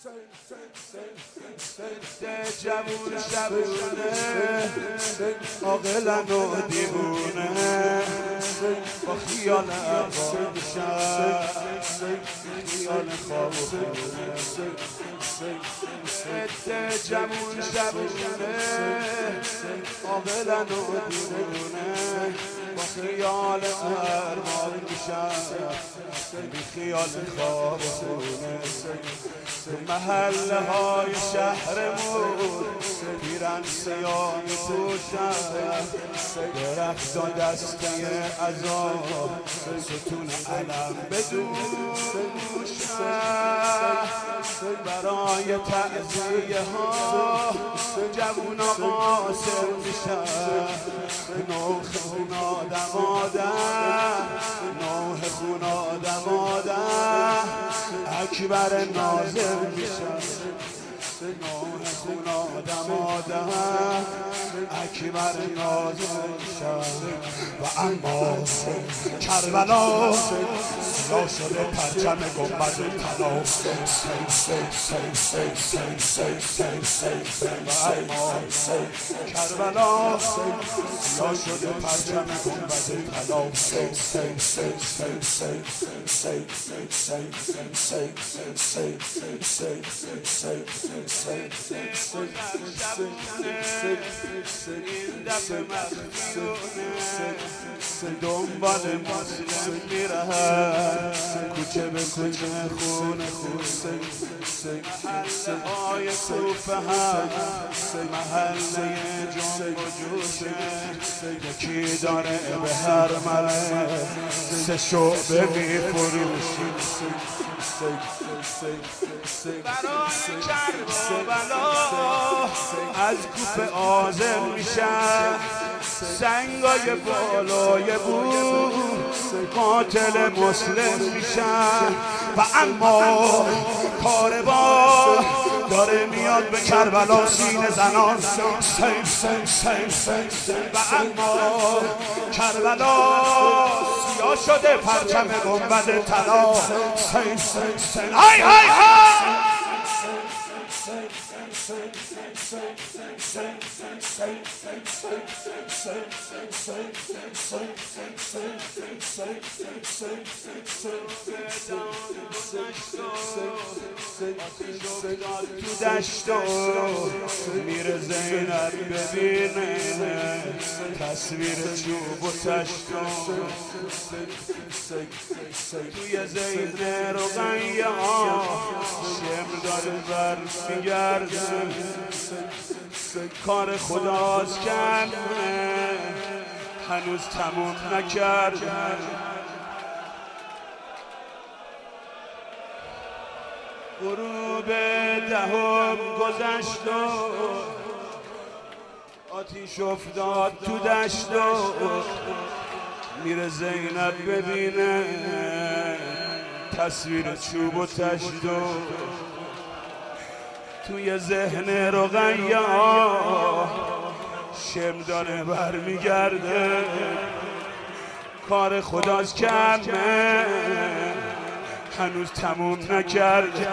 جوون شبونه عاقلن و دیوونه با خیال عوام شب خیال خواب و خونه جوون شبونه عاقلن و دیوونه با خیال ارمان میشن بی خیال خواب و خونه محله های شهرمون پیرن سیاه میپوشن درختان دسته عذاب ستون علم بدوشن برای تعزیه ها جوونا قاصر میشن نوح خون آدم نوح خون آدم اکبر ناظر میشن نوح خون آدم اکبر ناظر میشن و اما کربلا سیاه شده پرچم گنبد طلا و اما کربلا سیاه شده پرچم گنبد طلا این دفعه مخیونه دنبال مسلم میرهن کوچه به کوچه خونه محله های کوفه هم محله جنب و جوشه یکی داره به هر مره 3 شعبه میفروشه برای کربلا از کوفه آذر میشن سنگای بالای بود قاتل مسلم میشن و اما کاروان داره میاد به کربلا سینه زنان و اما کربلا سیاه شده پرچم گنبد طلا های های های تو دشتو میره زینب ببینه تصویر چوب و تشتو توی زینه رقیه شمر داره بر میگرده کار خداست کنه هنوز تموم نکرده غروب 10 گذشت و آتیش افتاد تو دشت و میره زینب ببینه تصویر چوب و تشت و توی ذهن رقیه شم داره برمیگرده کار خداست کمه هنوز تموم نکرده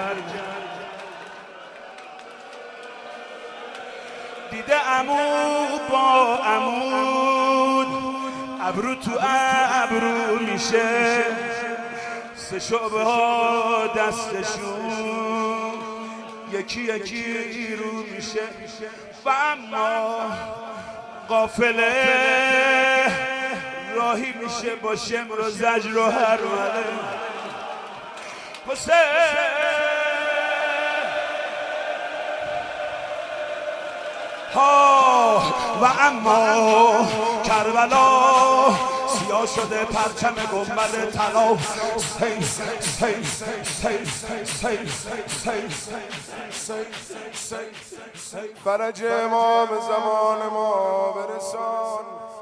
دیده عمو با عمود ابرو تو ابرو میشه 3 شعبه ها دستشون یکی یکی رو میشه و اما قافله راهی میشه با شمر و زجر و هرمله حسین ها و اما کربلا سیاه شده پرچم گنبد طلا فرج امام زمان ما برسان